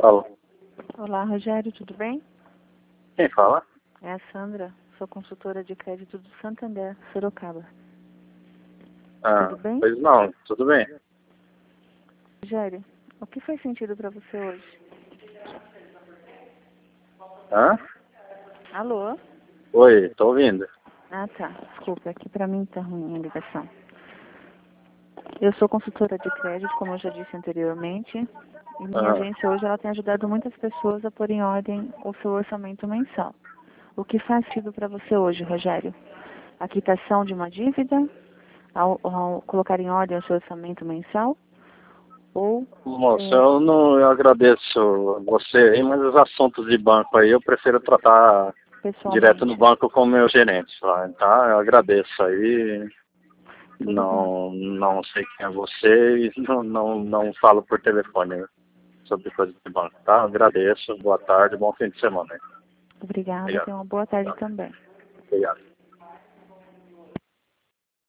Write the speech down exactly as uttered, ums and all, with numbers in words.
Alô, Olá, Rogério, tudo bem? quem fala? É a Sandra, sou consultora de crédito do Santander, Sorocaba. Ah, Tudo bem? pois não, tudo bem. Rogério, o que faz sentido para você hoje? Hã? Alô? Oi, tô ouvindo. Ah, tá. Desculpa, aqui para mim tá ruim a ligação. Eu sou consultora de crédito, como eu já disse anteriormente, e minha Ah, agência hoje ela tem ajudado muitas pessoas a pôr em ordem o seu orçamento mensal. O que faz sentido para você hoje, Rogério? A quitação de uma dívida, ao, ao colocar em ordem o seu orçamento mensal, ou moça, é, eu não eu agradeço você aí, mas os assuntos de banco aí eu prefiro tratar direto no pessoalmente? banco com o meu gerente lá, tá? Eu agradeço aí. Tudo bem. Não, não sei quem é você e não, não, não falo por telefone sobre coisas de banco, tá? Eu agradeço, boa tarde, bom fim de semana. Obrigada, Obrigado. tenha uma boa tarde Tá. também. Obrigado.